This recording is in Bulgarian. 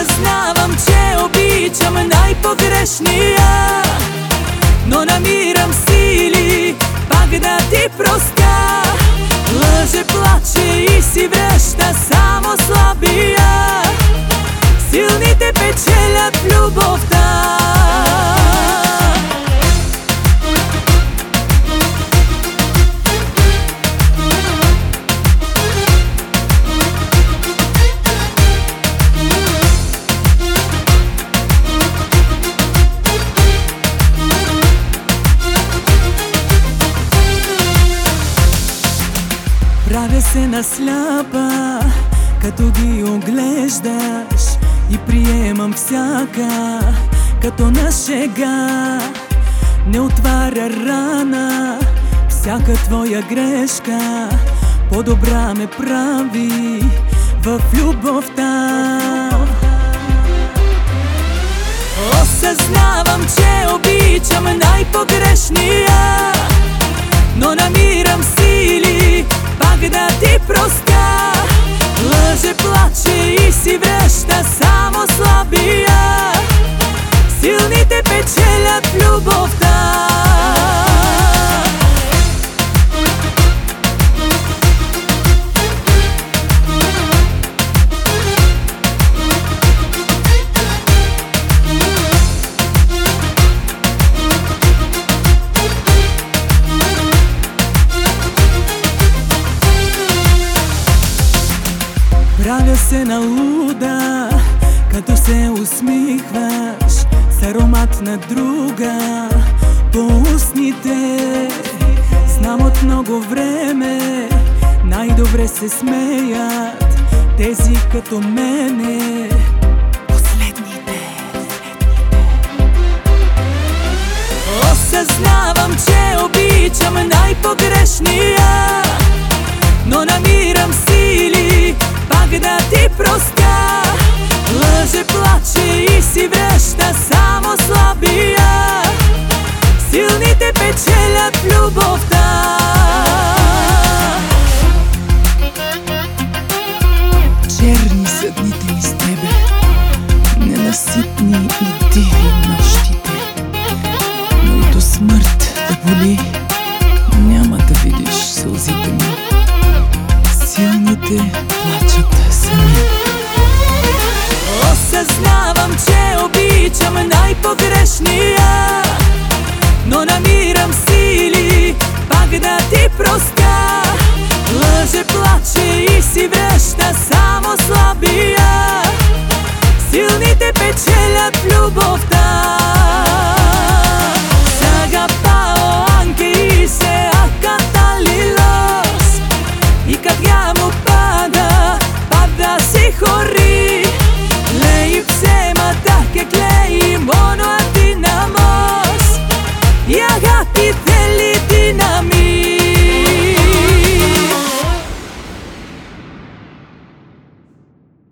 Осъзнавам, че обичам най-погрешния, но намирам сили пак да ти простя. Лъже, плаче и си връща само слабия. Силните печелят любовта. Правя се на сляпа, като ги оглеждаш, и приемам всяка, като на шега. Не отваря рана всяка твоя грешка, по-добра ме прави в любовта. Осъзнавам, че обичам най-погрешния, но намирам сили пак да ти простя. Лъже, плаче и си връща само слабия. Силните печелят любовта. Правя се на луда, като се усмихваш с аромат на друга по устните. Знам от много време най-добре се смеят тези като мене, последните. Осъзнавам, че обичам най-погрешния, но намирам сили пак да ти простя. Лъже, плаче и си връща само слабия. Силните печелят любовта. Черни са дните ми с тебе, ненаситни и диви нощите. Но и до смърт да боли, няма да видиш сълзите ми. Силните плачат сами. Осъзнавам, че обичам най-погрешния, но намирам сили пак да ти простя. Лъже, плаче и си връща само слабия. Силните печелят любовта.